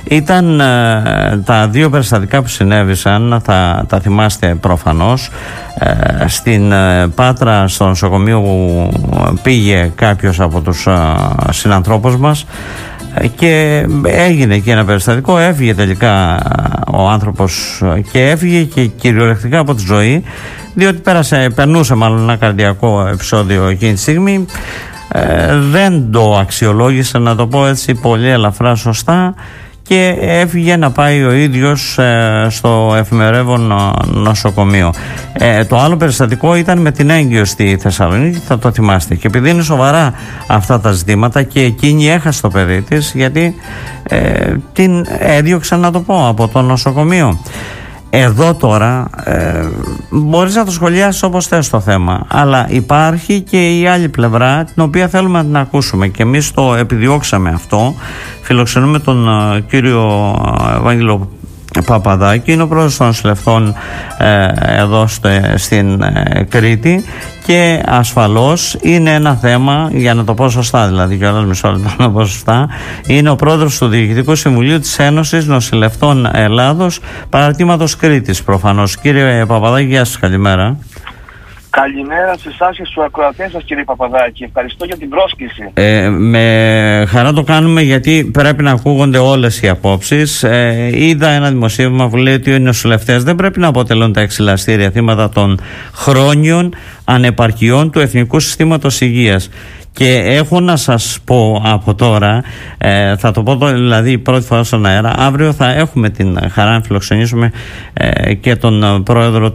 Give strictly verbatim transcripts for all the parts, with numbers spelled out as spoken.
Ήταν ε, τα δύο περιστατικά που συνέβησαν, θα τα θυμάστε προφανώς, ε, στην ε, Πάτρα, στο νοσοκομείο που πήγε κάποιος από τους ε, συνανθρώπους μας και έγινε και ένα περιστατικό, έφυγε τελικά ο άνθρωπος και έφυγε και κυριολεκτικά από τη ζωή, διότι πέρασε, περνούσε μάλλον ένα καρδιακό επεισόδιο εκείνη τη στιγμή. ε, δεν το αξιολόγησε, να το πω έτσι πολύ ελαφρά σωστά, και έφυγε να πάει ο ίδιος ε, στο εφημερεύον νοσοκομείο. Ε, το άλλο περιστατικό ήταν με την έγκυο στη Θεσσαλονίκη, θα το θυμάστε, και επειδή είναι σοβαρά αυτά τα ζητήματα και εκείνη έχασε το παιδί της γιατί ε, την έδιωξαν, να το πω, από το νοσοκομείο. Εδώ τώρα ε, μπορείς να το σχολιάσεις όπως θες το θέμα, αλλά υπάρχει και η άλλη πλευρά την οποία θέλουμε να την ακούσουμε και εμείς το επιδιώξαμε αυτό. Φιλοξενούμε τον uh, κύριο Ευάγγελο Παπαδάκη, είναι ο πρόεδρος των νοσηλευτών ε, εδώ στο, στην ε, Κρήτη, και ασφαλώς είναι ένα θέμα, για να το πω σωστά δηλαδή, και όλος μισό λεπτό να το πω σωστά, είναι ο πρόεδρος του Διοικητικού Συμβουλίου της Ένωσης Νοσηλευτών Ελλάδος, παραρτήματος Κρήτης προφανώς. Κύριε Παπαδάκη, γεια σας, καλημέρα. Καλημέρα σε εσάς και στους ακροατές σας, κύριε Παπαδάκη. Ευχαριστώ για την πρόσκληση. Ε, με χαρά το κάνουμε, γιατί πρέπει να ακούγονται όλες οι απόψεις. Ε, είδα ένα δημοσίευμα που λέει ότι οι νοσηλευτές δεν πρέπει να αποτελούν τα εξηλαστήρια θύματα των χρόνιων ανεπαρκειών του Εθνικού Συστήματος Υγείας. Και έχω να σας πω από τώρα, ε, θα το πω δηλαδή πρώτη φορά στον αέρα, αύριο θα έχουμε την χαρά να φιλοξενήσουμε ε, και τον πρόεδρο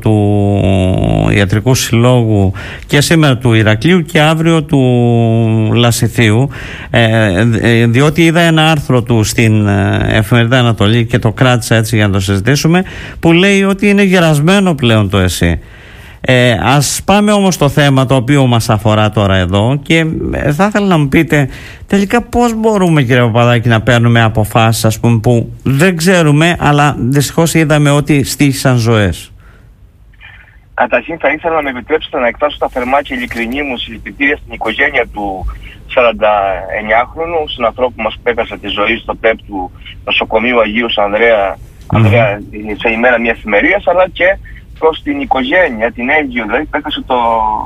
του Ιατρικού Συλλόγου, και σήμερα του Ηρακλείου και αύριο του Λασιθίου, ε, διότι είδα ένα άρθρο του στην Εφημερίδα Ανατολή και το κράτησα έτσι για να το συζητήσουμε, που λέει ότι είναι γερασμένο πλέον το ΕΣΥ. Ε, ας πάμε όμως στο θέμα το οποίο μας αφορά τώρα εδώ, και θα ήθελα να μου πείτε τελικά πώς μπορούμε, κύριε Παπαδάκη, να παίρνουμε αποφάσεις, ας πούμε, που δεν ξέρουμε, αλλά δυστυχώς είδαμε ότι στοίχησαν ζωές. Καταρχήν θα ήθελα να με επιτρέψετε να εκφράσω τα θερμά και ειλικρινή μου συλληπιτήρια στην οικογένεια του σαρανταεννιάχρονου συνανθρώπου μας που έπεσε τη ζωή στο ΠΕΠ του νοσοκομείου Αγίου Ανδρέα, mm-hmm. Ανδρέα σε ημέρα μια εφημερίας, αλλά και προς την οικογένεια, την έγκυο, δηλαδή που έχασε το...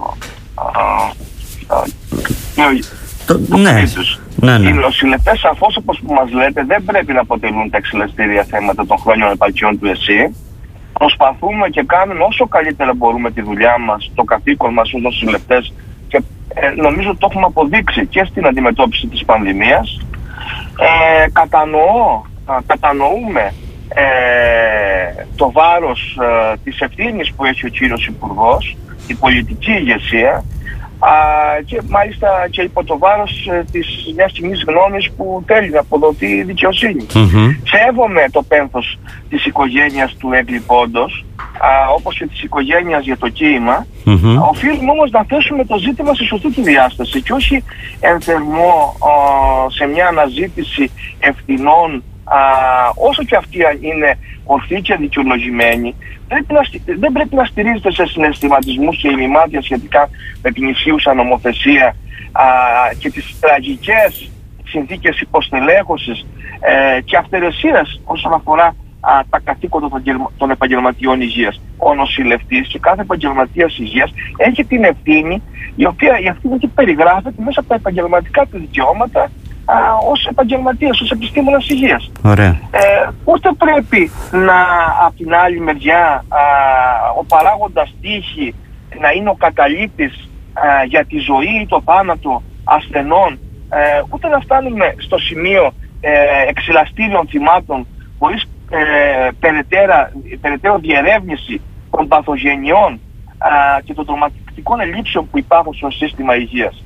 το ναι, ναι, ναι. Οι νοσηλευτές, σαφώς όπως που μας λέτε, δεν πρέπει να αποτελούν τα εξηλαστήρια θέματα των χρόνιων επαρκειών του ΕΣΥ. Προσπαθούμε και κάνουμε όσο καλύτερα μπορούμε τη δουλειά μας, το καθήκον μας ως νοσηλευτές, και ε, νομίζω το έχουμε αποδείξει και στην αντιμετώπιση της πανδημίας. Ε, κατανοώ, κατανοούμε Ε, το βάρος ε, της ευθύνης που έχει ο κύριος Υπουργός, η πολιτική ηγεσία, α, και μάλιστα και υπό το βάρος ε, της μιας κοινής γνώμης που θέλει να αποδοθεί η δικαιοσύνη. Mm-hmm. Σέβομαι το πένθος της οικογένειας του έγκλειπόντος, όπως και της οικογένειας για το κύμα. Mm-hmm. Οφείλουμε όμως να θέσουμε το ζήτημα σε σωστή του διάσταση και όχι εν θερμό ε, σε μια αναζήτηση ευθυνών. Α, όσο και αυτή είναι ορθή και δικαιολογημένη, πρέπει να, δεν πρέπει να στηρίζεται σε συναισθηματισμούς και ημιμάτια σχετικά με την ισχύουσα νομοθεσία α, και τις τραγικές συνθήκες υποστελέχωσης ε, και αυθαιρεσίας όσον αφορά α, τα καθήκοντα των, των επαγγελματιών υγείας. Ο νοσηλευτής και κάθε επαγγελματίας υγείας έχει την ευθύνη, η οποία η ευθύνη και περιγράφεται μέσα από τα επαγγελματικά του δικαιώματα Α, ως επαγγελματίας, ως επιστήμονας υγείας. Ωραία. Ε, ούτε πρέπει να, από την άλλη μεριά, α, ο παράγοντας τύχη να είναι ο καταλήτης α, για τη ζωή ή το θάνατο ασθενών, ε, ούτε να φτάνουμε στο σημείο ε, εξηλαστήριων θυμάτων χωρίς ε, περαιτέρα, περαιτέρω διερεύνηση των παθογενειών α, και των τρομακτικών ελλείψεων που υπάρχουν στο σύστημα υγείας.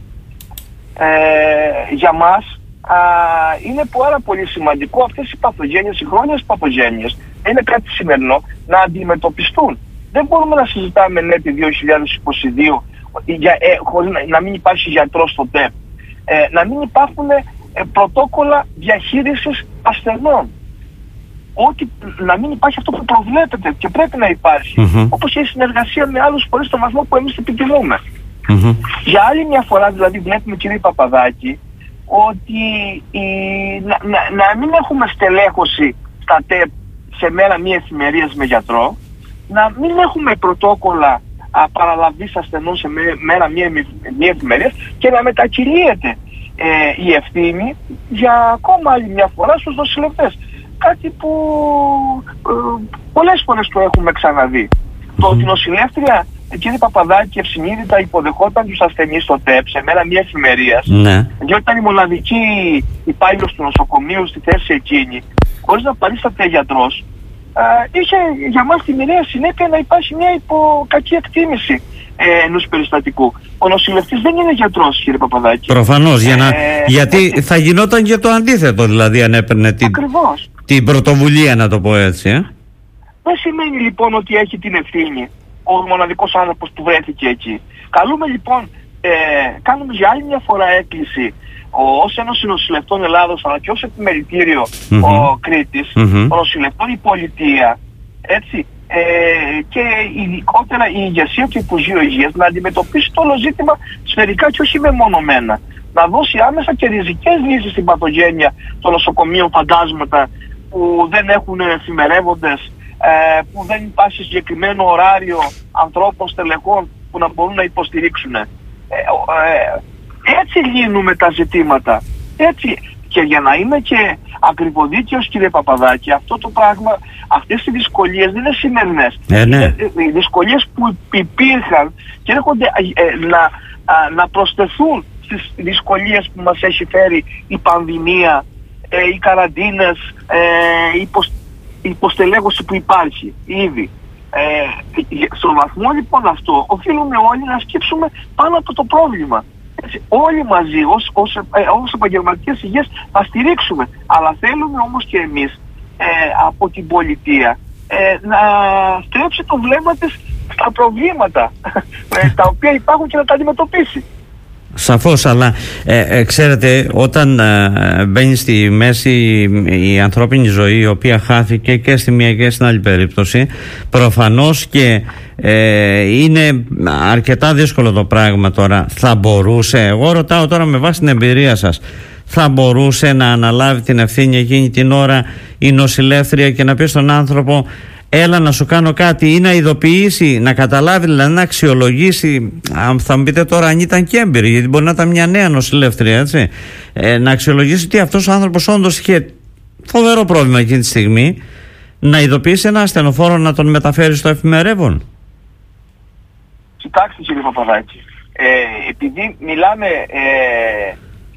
Ε, για μας Α, είναι πάρα πολύ σημαντικό αυτές οι παθογένειες, οι χρόνιες παθογένειες, είναι κάτι σημερινό, να αντιμετωπιστούν. Δεν μπορούμε να συζητάμε ναι τη δύο χιλιάδες είκοσι δύο για, ε, χωρίς να, να μην υπάρχει γιατρός στο ΤΕΠ, ε, να μην υπάρχουν ε, πρωτόκολλα διαχείρισης ασθενών. Ότι να μην υπάρχει αυτό που προβλέπεται και πρέπει να υπάρχει, mm-hmm. όπως και η συνεργασία με άλλους φορείς στον βαθμό που εμείς επιθυμούμε. Mm-hmm. Για άλλη μια φορά δηλαδή βλέπουμε, κύριε Παπαδάκη, ότι η, να, να, να μην έχουμε στελέχωση στα ΤΕΠ σε μέρα μία εφημερίας με γιατρό, να μην έχουμε πρωτόκολλα παραλαβής ασθενών σε μέ, μέρα μία, μία εφημερίας και να μετακυλίεται ε, η ευθύνη για ακόμα άλλη μια φορά στους νοσηλευτές. Κάτι που ε, πολλές φορές το έχουμε ξαναδεί. Mm. Το ότι η νοσηλεύτρια, κύριε Παπαδάκη, ευσυνείδητα υποδεχόταν τους ασθενείς στο ΤΕΠ σε μέρα μία εφημερίας, ναι. γιατί ήταν η μοναδική υπάλληλος του νοσοκομείου στη θέση εκείνη, χωρίς να παρίσταται γιατρός, Uh, είχε για μας τη μοιραία συνέπεια να υπάρχει μια υποκακή εκτίμηση ε, ενός περιστατικού. Ο νοσηλευτής δεν είναι γιατρός, κύριε Παπαδάκη. Προφανώς, για να, ε, γιατί ε, θα γινόταν και το αντίθετο, δηλαδή αν έπαιρνε την, την πρωτοβουλία, να το πω έτσι. Ε. Δεν σημαίνει λοιπόν ότι έχει την ευθύνη ο μοναδικός άνθρωπος που βρέθηκε εκεί. Καλούμε λοιπόν, ε, κάνουμε για άλλη μια φορά έκκληση ως Ένωση Νοσηλευτών Ελλάδος, αλλά και ως επιμελητήριο mm-hmm. ο Κρήτης, mm-hmm. ο νοσηλευτών, η πολιτεία, έτσι, ε, και ειδικότερα η ηγεσία του Υπουργείου Υγείας να αντιμετωπίσει το όλο ζήτημα σφαιρικά και όχι μεμονωμένα. Να δώσει άμεσα και ριζικές λύσεις στην παθογένεια των νοσοκομείων φαντάσματα που δεν έχουν εφημερεύοντες, ε, που δεν υπάρχει συγκεκριμένο ωράριο ανθρώπων στελεχών που να μπορούν να υποστηρίξουν. Ε, ε, Έτσι λύνουμε τα ζητήματα. Έτσι. Και για να είμαι και ακριβοδίκαιος, κύριε Παπαδάκη, αυτό το πράγμα, αυτές οι δυσκολίες δεν είναι σημερινές. Ε, ναι. Οι δυσκολίες που υπήρχαν και έρχονται ε, να, α, να προσθεθούν στις δυσκολίες που μας έχει φέρει η πανδημία, ε, οι καραντίνες, ε, η υποσ... υποστελέχωση που υπάρχει ήδη. Ε, στον βαθμό λοιπόν αυτό οφείλουμε όλοι να σκύψουμε πάνω από το πρόβλημα. Έτσι, όλοι μαζί ως, ως, ε, ως επαγγελματικές υγείας θα στηρίξουμε, αλλά θέλουμε όμως και εμείς ε, από την πολιτεία ε, να στρέψει το βλέμμα της στα προβλήματα ε, τα οποία υπάρχουν και να τα αντιμετωπίσει. Σαφώς, αλλά ε, ε, ξέρετε, όταν ε, μπαίνει στη μέση η ανθρώπινη ζωή, η οποία χάθηκε και στη μία και στην άλλη περίπτωση, προφανώς και ε, είναι αρκετά δύσκολο το πράγμα τώρα. Θα μπορούσε, εγώ ρωτάω τώρα με βάση την εμπειρία σας, θα μπορούσε να αναλάβει την ευθύνη εκείνη την ώρα η νοσηλεύτρια και να πει στον άνθρωπο, έλα να σου κάνω κάτι, ή να ειδοποιήσει, να καταλάβει, δηλαδή να αξιολογήσει, αν θα μου πείτε τώρα αν ήταν και έμπειρη, γιατί μπορεί να ήταν μια νέα νοσηλεύτρια, έτσι, ε, να αξιολογήσει ότι αυτός ο άνθρωπος όντως είχε φοβερό πρόβλημα εκείνη τη στιγμή, να ειδοποιήσει ένα ασθενοφόρο να τον μεταφέρει στο εφημερεύον. Κοιτάξτε, κύριε Παπαδάκη, ε, επειδή μιλάμε ε,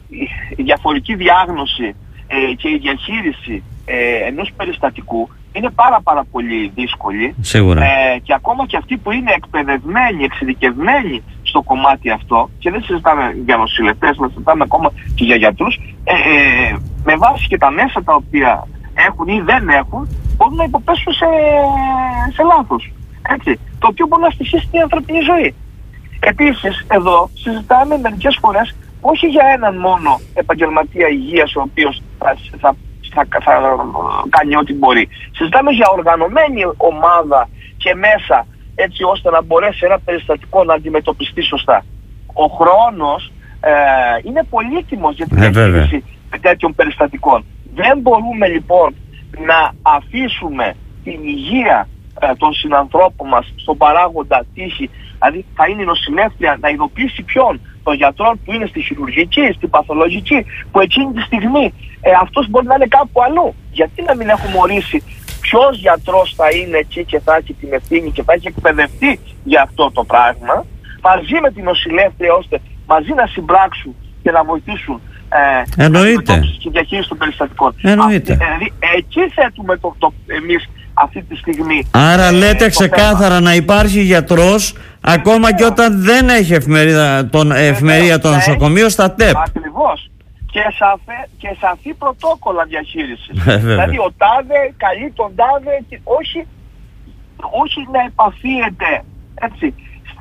η διαφορική διάγνωση ε, και η διαχείριση ε, ενός περιστατικού είναι πάρα πάρα πολύ δύσκολη. Σίγουρα. Ε, και ακόμα και αυτοί που είναι εκπαιδευμένοι, εξειδικευμένοι στο κομμάτι αυτό, και δεν συζητάμε για νοσηλευτές, αλλά συζητάμε ακόμα και για γιατρούς, ε, ε, με βάση και τα μέσα τα οποία έχουν ή δεν έχουν, μπορούν να υποπέσουν σε, σε λάθος. Έτσι, το οποίο μπορεί να στοιχήσει την ανθρωπινή ζωή. Επίσης, εδώ συζητάμε μερικές φορές όχι για έναν μόνο επαγγελματία υγείας ο οποίος θα, θα Θα, θα κάνει ό,τι μπορεί. Συζητάμε για οργανωμένη ομάδα και μέσα, έτσι ώστε να μπορέσει ένα περιστατικό να αντιμετωπιστεί σωστά. Ο χρόνος ε, είναι πολύτιμος για την διαχείριση τέτοιων περιστατικών. Δεν μπορούμε λοιπόν να αφήσουμε την υγεία ε, των συνανθρώπων μας στον παράγοντα τύχη. Δηλαδή θα είναι η νοσηλεύτρια να ειδοποιήσει ποιον, των γιατρών που είναι στη χειρουργική, στη παθολογική, που εκείνη τη στιγμή ε, αυτός μπορεί να είναι κάπου αλλού. Γιατί να μην έχουμε ορίσει ποιος γιατρός θα είναι εκεί και θα έχει την ευθύνη και θα έχει εκπαιδευτεί για αυτό το πράγμα, μαζί με την νοσηλεύτρια, ώστε μαζί να συμπράξουν και να βοηθήσουν ε, Εννοείται. τη διαχείριση των περιστατικών. Εννοείται. Αυτή, δηλαδή, εκεί θέτουμε το, το, εμείς αυτή τη στιγμή. Άρα ε, λέτε ξεκάθαρα θέμα. Να υπάρχει γιατρός ακόμα και όταν δεν έχει εφημερίδα, τον, εφημερία των νοσοκομείων στα ΤΕΠ. Ακριβώς. Και, σαφέ, και σαφή πρωτόκολλα διαχείρισης. Δηλαδή ο τάδε καλεί τον τάδε, και όχι, όχι να επαφίεται έτσι,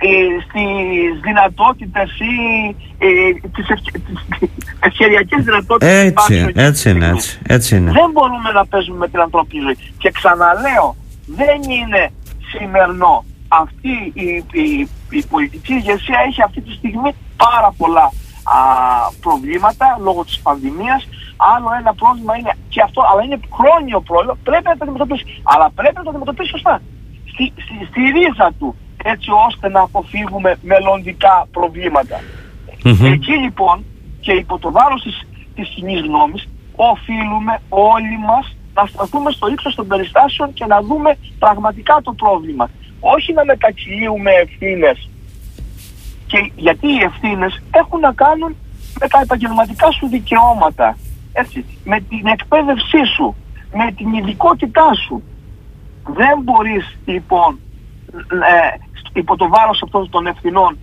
στις δυνατότητες ή ε, τις ευκαιριακές δυνατότητες. Έτσι, έτσι είναι, έτσι, έτσι είναι. Δεν μπορούμε να παίζουμε με την ανθρώπινη ζωή. Και ξαναλέω, δεν είναι σημερινό. Αυτή η, η, η πολιτική ηγεσία έχει αυτή τη στιγμή πάρα πολλά προβλήματα λόγω της πανδημίας. Άλλο ένα πρόβλημα είναι και αυτό, αλλά είναι χρόνιο πρόβλημα, πρέπει να το αντιμετωπίσει. Αλλά πρέπει να το αντιμετωπίσει σωστά. Στη, στη, στη ρίζα του, έτσι ώστε να αποφύγουμε μελλοντικά προβλήματα. Mm-hmm. Εκεί λοιπόν και υπό το βάρος της, της κοινής γνώμης, οφείλουμε όλοι μας να σταθούμε στο ύψος των περιστάσεων και να δούμε πραγματικά το πρόβλημα. Όχι να μετακυλίουμε ευθύνες. Και γιατί οι ευθύνες έχουν να κάνουν με τα επαγγελματικά σου δικαιώματα. Έτσι, με την εκπαίδευσή σου, με την ειδικότητά σου. Δεν μπορείς λοιπόν ε, υπό το βάρος αυτών των ευθυνών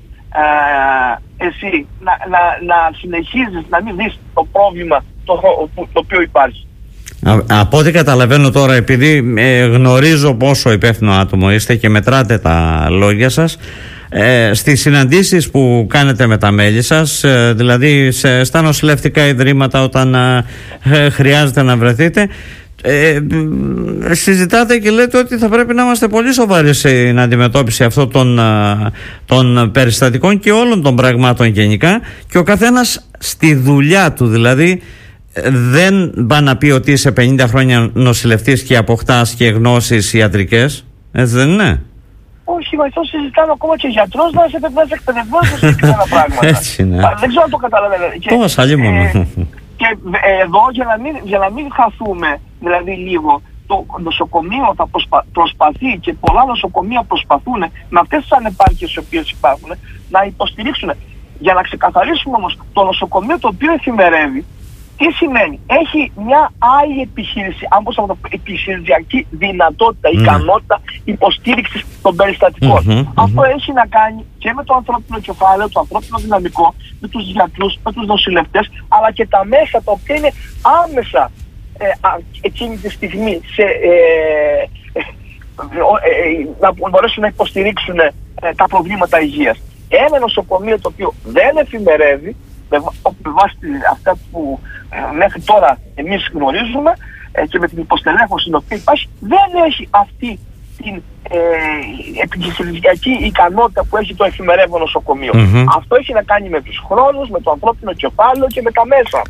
ε, εσύ να, να, να συνεχίζεις να μην δεις το πρόβλημα το, το, το οποίο υπάρχει. Α, από ό,τι καταλαβαίνω τώρα, επειδή ε, γνωρίζω πόσο υπεύθυνο άτομο είστε και μετράτε τα λόγια σας, Ε, στις συναντήσεις που κάνετε με τα μέλη σας, ε, δηλαδή σε, στα νοσηλευτικά ιδρύματα όταν ε, χρειάζεται να βρεθείτε, ε, συζητάτε και λέτε ότι θα πρέπει να είμαστε πολύ σοβαροί στην αντιμετώπιση αυτών των, των περιστατικών και όλων των πραγμάτων γενικά, και ο καθένας στη δουλειά του, δηλαδή δεν πάει να πει ότι είσαι πενήντα χρόνια νοσηλευτής και αποκτάς και γνώσεις ιατρικές, έτσι δεν είναι? Όχι, μα αυτό συζητάμε ακόμα και γιατρός να είσαι εκπαιδευμένος σε συγκεκριμένα πράγματα. Έτσι, ναι. Δεν ξέρω αν το καταλαβαίνετε. Πώς, αλλήμον. Και, και εδώ για να, μην, για να μην χαθούμε, δηλαδή λίγο, το νοσοκομείο θα προσπα, προσπαθεί και πολλά νοσοκομεία προσπαθούν με αυτές τις ανεπάρκειες οι οποίες υπάρχουν να υποστηρίξουν. Για να ξεκαθαρίσουμε όμως, το νοσοκομείο το οποίο εφημερεύει, τι σημαίνει? Έχει μια άλλη επιχείρηση, αν μπορούσα να το πω, επιχειρησιακή δυνατότητα, mm. ικανότητα υποστήριξης των περιστατικών. Mm-hmm, Αυτό mm-hmm. έχει να κάνει και με το ανθρώπινο κεφάλαιο, το ανθρώπινο δυναμικό, με τους γιατρούς, με τους νοσηλευτές, αλλά και τα μέσα τα οποία είναι άμεσα ε, α, εκείνη τη στιγμή σε, ε, ε, ε, ε, να μπορέσουν να υποστηρίξουν ε, τα προβλήματα υγείας. Ένα νοσοκομείο το οποίο δεν εφημερεύει, με βάση αυτά που ε, μέχρι τώρα εμείς γνωρίζουμε ε, και με την υποστελέχωση την οποία υπάρχει, δεν έχει αυτή την ε, επιχειρησιακή ικανότητα που έχει το εφημερεύον νοσοκομείο. Mm-hmm. Αυτό έχει να κάνει με τους χρόνους, με το ανθρώπινο κεφάλαιο και με τα μέσα.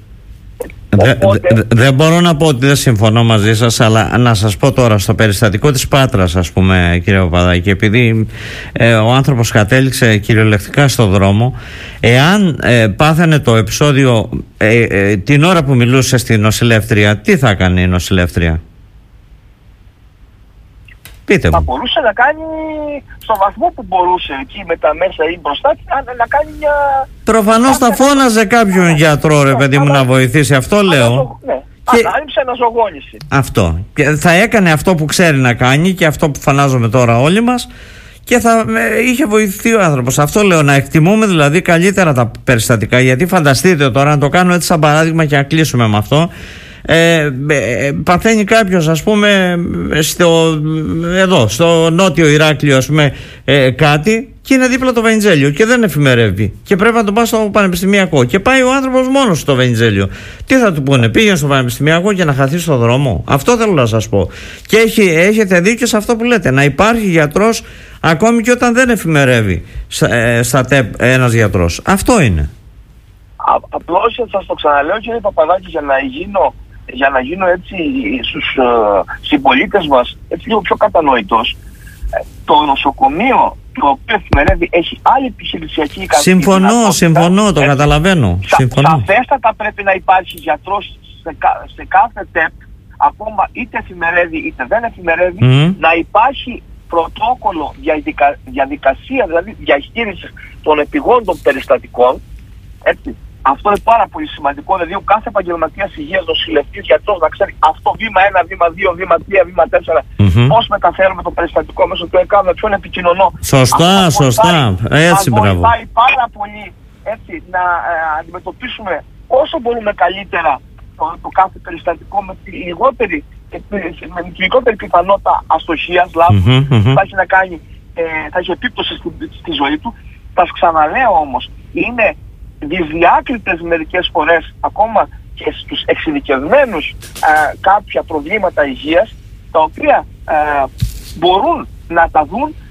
Δεν δε, δε μπορώ να πω ότι δεν συμφωνώ μαζί σας, αλλά να σας πω τώρα στο περιστατικό της Πάτρας, ας πούμε, κύριε Παπαδάκη, επειδή ε, ο άνθρωπος κατέληξε κυριολεκτικά στο δρόμο, εάν ε, πάθανε το επεισόδιο ε, ε, την ώρα που μιλούσε στη νοσηλεύτρια, τι θα έκανε η νοσηλεύτρια? Πείτε μου. Θα μπορούσε να κάνει στο βαθμό που μπορούσε εκεί με τα μέσα ή μπροστά να, να κάνει μια... Προφανώς θα φώναζε κάποιον γιατρό, ρε παιδί μου, να βοηθήσει. Αυτό λέω. Ναι. Ανάληψε αναζωογόνηση. Αυτό. Και θα έκανε αυτό που ξέρει να κάνει και αυτό που φανάζουμε τώρα όλοι μας, και θα ε, είχε βοηθηθεί ο άνθρωπος. Αυτό λέω, να εκτιμούμε δηλαδή καλύτερα τα περιστατικά, γιατί φανταστείτε τώρα, να το κάνω έτσι σαν παράδειγμα και να κλείσουμε με αυτό. Ε, ε, παθαίνει κάποιος, ας πούμε, στο, εδώ στο νότιο Ηράκλειο, ας πούμε, ε, κάτι, και είναι δίπλα το Βενιζέλιο και δεν εφημερεύει και πρέπει να τον πάει στο πανεπιστημιακό και πάει ο άνθρωπος μόνος στο Βενιζέλιο. Τι θα του πούνε? Πήγαινε στο πανεπιστημιακό και να χαθεί στο δρόμο? Αυτό θέλω να σας πω. Και έχει, έχετε δίκιο σε αυτό που λέτε, να υπάρχει γιατρός ακόμη και όταν δεν εφημερεύει στα, στα ΤΕΠ ένας γιατρός. Αυτό είναι. Απλώς θα σας το ξαναλέω, κύριε Παπαδάκη, για να γίνω για να γίνω έτσι στους uh, συμπολίτες μας έτσι λίγο πιο κατανοητός, το νοσοκομείο το οποίο εφημερεύει έχει άλλη επιχειρησιακή ικανότητα. Συμφωνώ, συμφωνώ, το έτσι, καταλαβαίνω. Σα, συμφωνώ. Σαφέστατα πρέπει να υπάρχει γιατρός σε, σε κάθε ΤΕΠ, ακόμα είτε εφημερεύει είτε δεν εφημερεύει, mm. να υπάρχει πρωτόκολλο διαδικα, διαδικασία, δηλαδή διαχείρισης των επιγόντων περιστατικών, έτσι. Αυτό είναι πάρα πολύ σημαντικό, δηλαδή ο κάθε επαγγελματίας υγείας, νοσηλευτής, γιατρός να ξέρει αυτό βήμα ένα, βήμα δύο, βήμα τρία, βήμα τέσσερα, mm-hmm. πώς μεταφέρουμε το περιστατικό μέσω του ΕΚΑΒ, ποιον επικοινωνώ. Σωστά, αυτό σωστά. Βοηθάει, έτσι, μπράβο. Βοηθάει πάρα πολύ έτσι, να ε, αντιμετωπίσουμε όσο μπορούμε καλύτερα το, το κάθε περιστατικό με τη λιγότερη, με τη λιγότερη πιθανότητα αστοχίας, λάθος, mm-hmm, mm-hmm. θα έχει να κάνει, ε, θα έχει επίπτωση στη, στη ζωή του. Θα ξαναλέω όμως, είναι δυσδιάκριτες μερικές φορές ακόμα και στους εξειδικευμένους α, κάποια προβλήματα υγείας, τα οποία α, μπορούν να τα δουν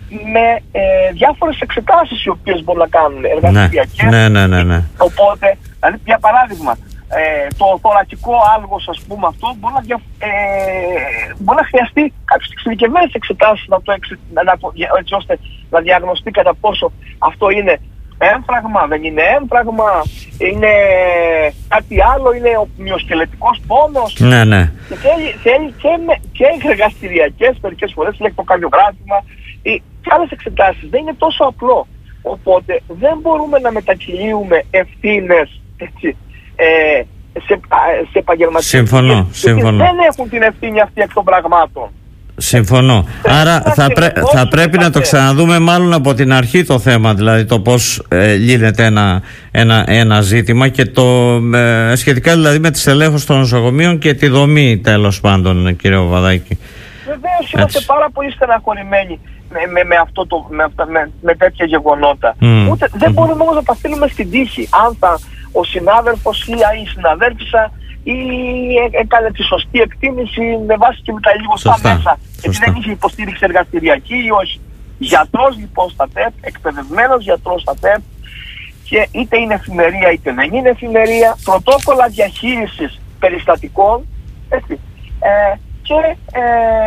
με ε, διάφορες εξετάσεις οι οποίες μπορούν να κάνουν εργαστηριακές. Ναι, ναι, ναι, ναι. Οπότε, δηλαδή, για παράδειγμα, ε, το θωρακικό άλγος, ας πούμε, αυτό μπορεί να, δια, ε, μπορεί να χρειαστεί κάποιες εξειδικευμένες εξετάσεις να το, να, να, έτσι ώστε να διαγνωστεί κατά πόσο αυτό είναι έμφραγμα, δεν είναι έμφραγμα, είναι κάτι άλλο, είναι ο μυοσκελετικός πόνος. Ναι, ναι. Και θέλει, θέλει και, με, και εργαστηριακές μερικές φορές, ηλεκτροκαρδιογράφημα και άλλες εξετάσεις. Δεν είναι τόσο απλό. Οπότε δεν μπορούμε να μετακυλίουμε ευθύνες, έτσι, ε, σε, σε επαγγελματίες. Συμφωνώ, συμφωνώ. Δεν έχουν την ευθύνη αυτή εκ των πραγμάτων. Συμφωνώ. Άρα θα, πρέ, θα πρέπει να το ξαναδούμε μάλλον από την αρχή το θέμα, δηλαδή το πώς ε, λύνεται ένα, ένα, ένα ζήτημα και το ε, σχετικά δηλαδή με τις ελέγχους των νοσοκομείων και τη δομή, τέλος πάντων, κύριε Παπαδάκη. Βεβαίως είμαστε πάρα πολύ στεναχωρημένοι με, με, με, αυτό το, με, με, με τέτοια γεγονότα. Mm. Ούτε, δεν mm. μπορούμε όμως να τα στείλουμε στην τύχη αν θα ο συνάδελφος ή η συναδέλφισσα ή έκανε τη σωστή εκτίμηση με βάση και με τα λιγοστά μέσα. Γιατί δεν είχε υποστήριξη εργαστηριακή ή όχι. Γιατρός λοιπόν στα ΤΕΠ, εκπαιδευμένος γιατρός στα ΤΕΠ, και είτε είναι εφημερία είτε δεν είναι εφημερία, πρωτόκολλα διαχείρισης περιστατικών, έτσι, ε, και ε,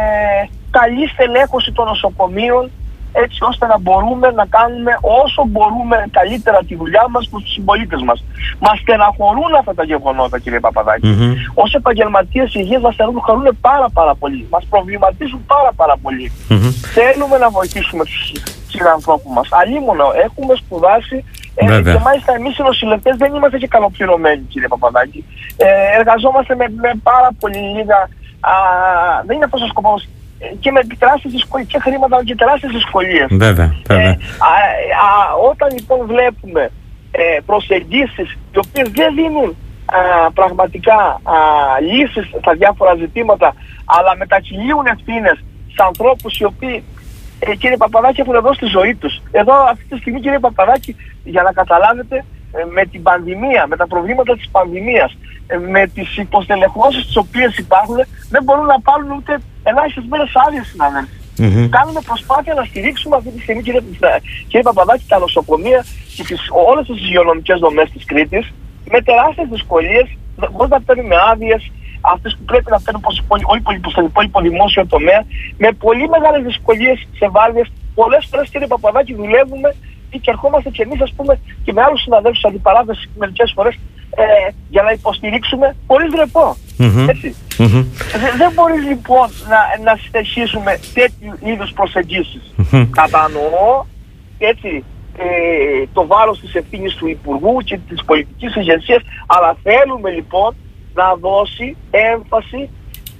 καλή στελέχωση των νοσοκομείων, έτσι ώστε να μπορούμε να κάνουμε όσο μπορούμε καλύτερα τη δουλειά μας προς τους συμπολίτες μας. Μας στεναχωρούν αυτά τα γεγονότα, κύριε Παπαδάκη. Mm-hmm. Ως επαγγελματίες υγείας μας στεναχωρούν πάρα πάρα πολύ. Μας προβληματίζουν πάρα πάρα πολύ. Mm-hmm. Θέλουμε να βοηθήσουμε τους συνανθρώπους μας. Αλλήμωνο, έχουμε σπουδάσει ε, και μάλιστα εμείς οι νοσηλευτές δεν είμαστε και καλοπληρωμένοι, κύριε Παπαδάκη. Ε, εργαζόμαστε με, με πάρα πολύ λίγα. Α, δεν είναι αυτός ο σκοπός. Και με τεράστιες δυσκολίες και χρήματα και τεράστιες δυσκολίες. Βέβαια, βέβαια. Ε, α, α, όταν λοιπόν βλέπουμε ε, προσεγγίσεις οι οποίες δεν δίνουν α, πραγματικά α, λύσεις στα διάφορα ζητήματα, αλλά μετακυλίουν ευθύνες σε ανθρώπους οι οποίοι, ε, κύριε Παπαδάκη, έχουν δώσει τη ζωή τους. Εδώ αυτή τη στιγμή, κύριε Παπαδάκη, για να καταλάβετε, ε, με την πανδημία, με τα προβλήματα της πανδημίας, ε, με τις υποστελεχώσεις τις οποίες υπάρχουν, δεν μπορούν να πάρουν ούτε ελάχιστες μέρες άδειες, συνάδελφοι. Mm-hmm. Κάνουμε προσπάθεια να στηρίξουμε αυτή τη στιγμή, κύριε, κύριε Παπαδάκη, τα νοσοκομεία και τις, όλες τις υγειονομικές δομές της Κρήτης, με τεράστιες δυσκολίες, χωρίς να παίρνουμε άδειες, αυτές που πρέπει να παίρνουν στον υπόλοιπο δημόσιο τομέα, με πολύ μεγάλες δυσκολίες σε βάρδιες. Πολλές φορές, κύριε Παπαδάκη, δουλεύουμε και ερχόμαστε και εμείς, ας πούμε, και με άλλους συναδέλφους αντιπαράθεση μερικές φορές ε, για να υποστηρίξουμε χωρίς ρεπό. Mm-hmm. Έτσι. Mm-hmm. Δε, δεν μπορεί λοιπόν να, να συνεχίσουμε τέτοιου είδους προσεγγίσεις. Mm-hmm. Κατανοώ, έτσι, ε, το βάρος της ευθύνης του Υπουργού και της πολιτικής ηγεσίας, αλλά θέλουμε λοιπόν να δώσει έμφαση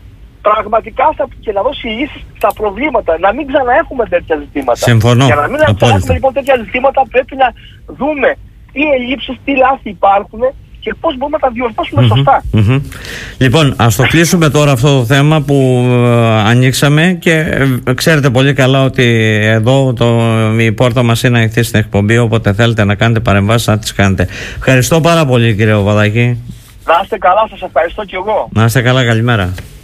πραγματικά στα, και να δώσει λύσεις στα προβλήματα, να μην ξαναέχουμε τέτοια ζητήματα. Συμφωνώ. Για να μην ξαναέχουμε λοιπόν τέτοια ζητήματα, πρέπει να δούμε τι ελλείψεις, τι λάθη υπάρχουν και πώς μπορούμε να τα διορθώσουμε mm-hmm. σωστά. Mm-hmm. Λοιπόν, ας το κλείσουμε τώρα αυτό το θέμα που ε, ανοίξαμε και ε, ξέρετε πολύ καλά ότι εδώ το, η πόρτα μας είναι ανοιχτή στην εκπομπή, όποτε θέλετε να κάνετε παρεμβάσεις να τις κάνετε. Ευχαριστώ πάρα πολύ, κύριε Παπαδάκη. Να είστε καλά, σας ευχαριστώ και εγώ. Να είστε καλά, καλημέρα.